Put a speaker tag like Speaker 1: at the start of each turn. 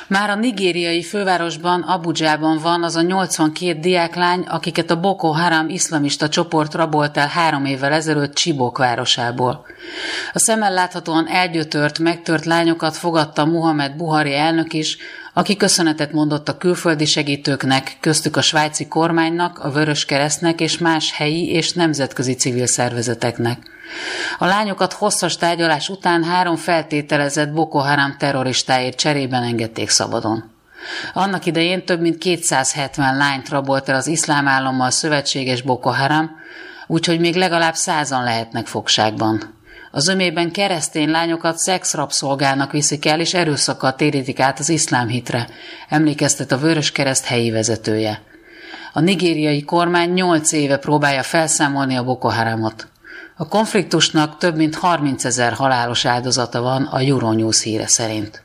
Speaker 1: Már a nigériai fővárosban, Abudzsában van az a 82 diáklány, akiket a Boko Haram iszlamista csoport rabolt el 3 évvel ezelőtt Chibok városából. A szemmel láthatóan elgyötört, megtört lányokat fogadta Muhammad Buhari elnök is, aki köszönetet mondott a külföldi segítőknek, köztük a svájci kormánynak, a Vöröskeresztnek és más helyi és nemzetközi civil szervezeteknek. A lányokat hosszas tárgyalás után 3 feltételezett Boko Haram terroristáért cserében engedték szabadon. Annak idején több mint 270 lányt rabolt el az iszlám állammal szövetséges Boko Haram, úgyhogy még legalább 100-an lehetnek fogságban. A zömében keresztény lányokat szexrabszolgának viszik el, és erőszakkal térítik át az iszlám hitre, emlékeztet a Vöröskereszt helyi vezetője. A nigériai kormány 8 éve próbálja felszámolni a Boko Haramot. A konfliktusnak több mint 30 000 halálos áldozata van a Euronews híre szerint.